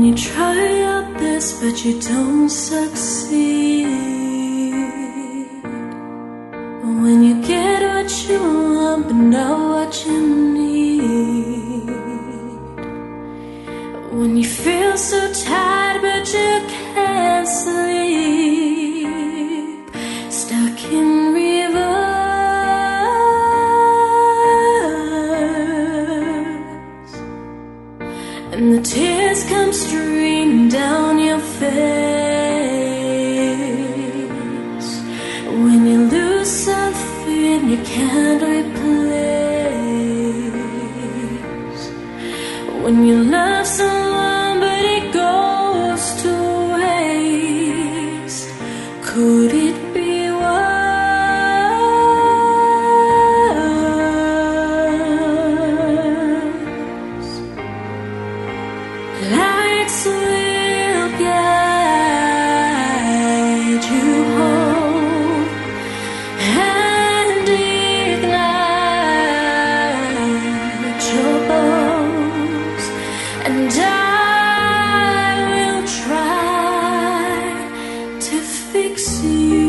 you try your best but you don't succeed, when you get what you want but not what you need, when you feel so tired but you can't sleep, stuck in reverse, and the tears come streaming down your face, when you lose something you can't replace, when you love someone but it goes to waste. Could it be worse? Lights will guide you home and ignite your bones, and I will try to fix you.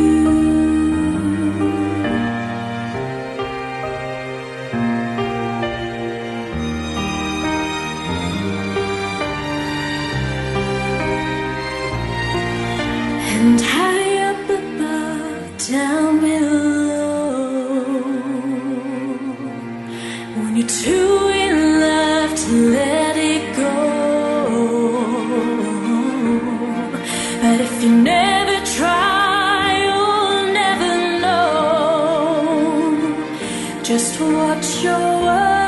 And high up above, down below, when you're too in love to let it go. But if you never try, you'll never know just what your worth